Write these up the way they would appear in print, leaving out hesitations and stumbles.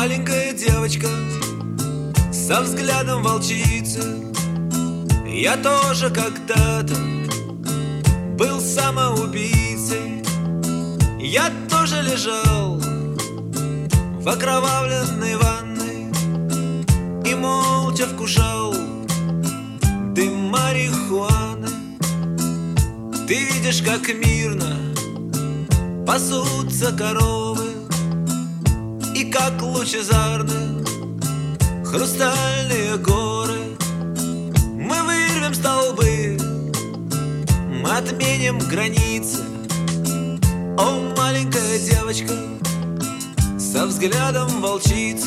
маленькая девочка со взглядом волчицы. Я тоже когда-то был самоубийцей. Я тоже лежал в окровавленной ванной и молча вкушал дым марихуаны. Ты видишь, как мирно пасутся коровы, и как лучезарны хрустальные горы. Мы вырвем столбы, мы отменим границы. О, маленькая девочка со взглядом волчицы.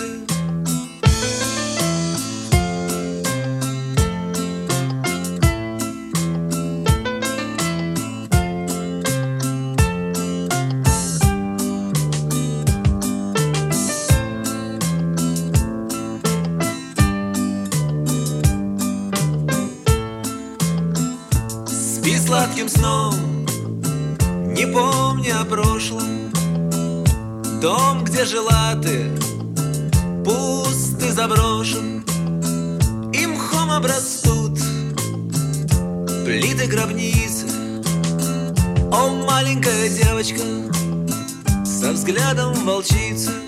Спи сладким сном, не помня о прошлом. Дом, где жила ты, пуст и заброшен, и мхом обрастут плиты гробницы. О, маленькая девочка со взглядом волчицы.